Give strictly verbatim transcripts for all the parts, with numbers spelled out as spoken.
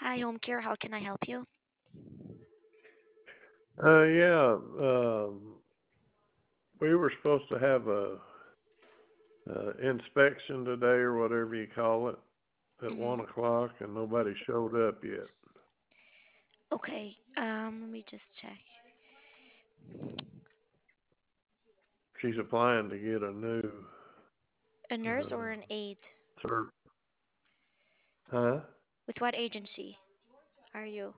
Hi, home care. How can I help you? Uh, yeah, um, we were supposed to have a, uh inspection today or whatever you call it at Mm-hmm. one o'clock, and nobody showed up yet. Okay. Um, let me just check. She's applying to get a new, A nurse uh, or an aide? cert. Huh? With what agency are you?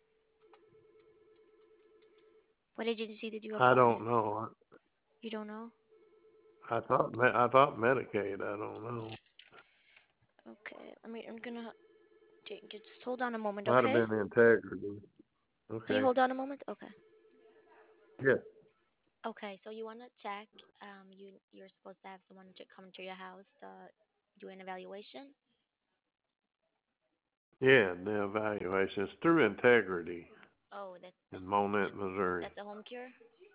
What agency did you I apply? don't know. You don't know? I, I thought Me- I thought Medicaid. I don't know. Okay. Let me. I'm gonna. j- j- Just hold on a moment, Might have okay? been Integrity. Can you Okay. hold on a moment? Okay. Yeah. Okay. So you wanna check? Um, you you're supposed to have someone to come to your house to do an evaluation. Yeah. The evaluation is through Integrity Oh, that's in Monette, Missouri. that's a home cure.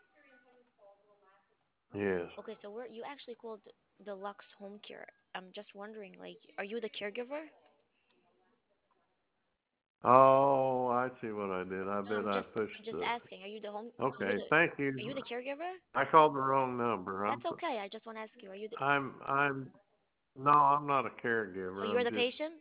Yes. Okay. So we're you actually called the Lux Home Cure. I'm just wondering, like, are you the caregiver? Oh, I see what I did. I No, bet I'm I just pushed I'm just the. asking. Are you the home? You're Okay, the thank you. are you the caregiver? I called the wrong number. I'm That's okay. I just want to ask you. Are you the I'm I'm no, I'm not a oh caregiver. you're I'm the just patient?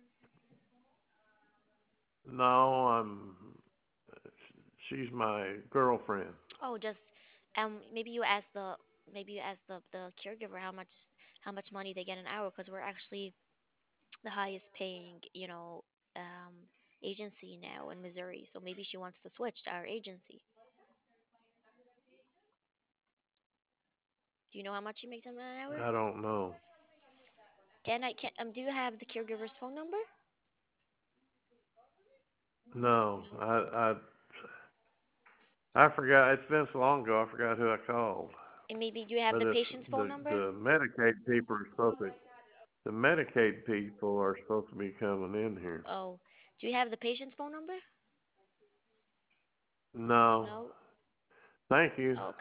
no, I'm she's my girlfriend. Oh, just um maybe you ask the maybe you ask the the caregiver how much how much money they get an hour because we're actually the highest paying you know um agency now in Missouri. So maybe she wants to switch to our agency. Do you know how much you make them an hour? I don't know. Can I can um do you have the caregiver's phone number? No, I I I forgot. It's been so long ago. I forgot who I called. And maybe do you have But the it's patient's phone the number? the Medicaid people are supposed to. The Medicaid people are supposed to be coming in here. Oh, do you have the patient's phone number? No, No. thank you. Okay.